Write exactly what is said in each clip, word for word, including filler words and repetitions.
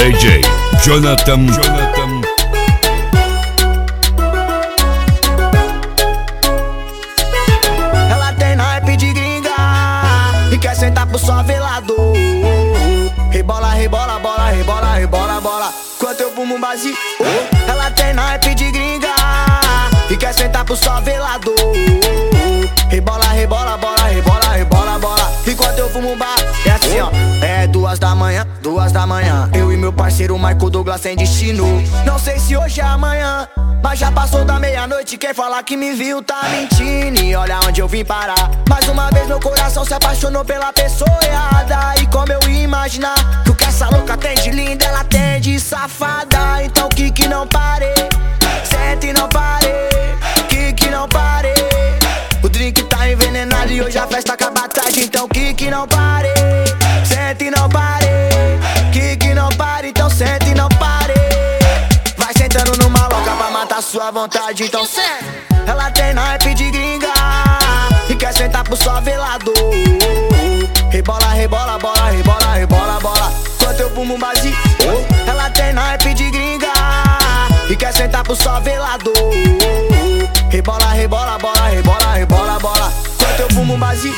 D J Jonathan, Jonathan. Ela tem naipe de gringa e quer sentar pro só velador. Rebola, rebola, bola, rebola, rebola, bola. Quanto eu fumo um baseado. Ela tem naipe de gringa e quer sentar pro só velador. Rebola, rebola, bola, rebola, rebola, bola. Enquanto eu fumo um bar, é assim ó. É duas da manhã, duas da manhã. Eu e meu parceiro Michael Douglas sem destino. Não sei se hoje é amanhã, mas já passou da meia-noite. Quem falar que me viu tá mentindo. E olha onde eu vim parar. Mais uma vez meu coração se apaixonou pela pessoa errada. E como eu ia imaginar que o que essa louca tem de linda, ela tem de safada. Então que que não parei, senta e não parei, que que não parei. O drink tá envenenado e hoje a festa acaba tarde. Então que que não parei, senta e não parei, que que não pare. Então senta e não parei. Vai sentando numa louca pra matar sua vontade. Então senta. Ela tem naipe de gringa e quer sentar pro só velador. Rebola, rebola, bola, rebola, rebola, bola. Quanto eu fumo um baseado. Ela tem naipe de gringa e quer sentar pro só velador. Rebola, rebola, bola, rebola, rebola, bola. Quanto eu fumo um baseado.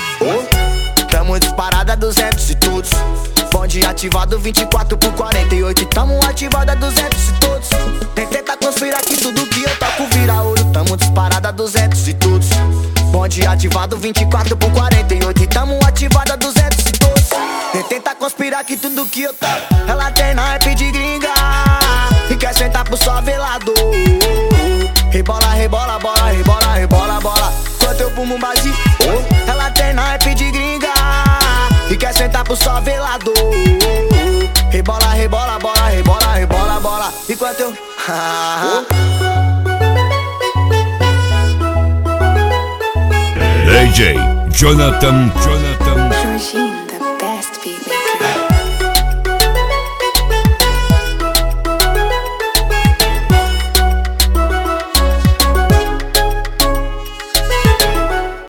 Tamo disparada duzentos e todos. Bonde ativado vinte e quatro por quarenta e oito. Tamo ativada duzentos e todos. Nem tenta conspirar que tudo que eu toco vira ouro. Tamo disparada duzentos e todos. Bonde ativado vinte e quatro por quarenta e oito. Tamo ativada duzentos e todos. Nem tenta conspirar que tudo que eu toco. Ela tem naipe de gringa e quer sentar pro só velador. Rebola, rebola, bola, rebola, rebola, bola. Quanto eu fumo um baseado. Ela tem naipe de gringa e quer sentar pro só velador. Rebola, rebola, bola, rebola, rebola, bola. Enquanto eu D J Jonathan, Jonathan.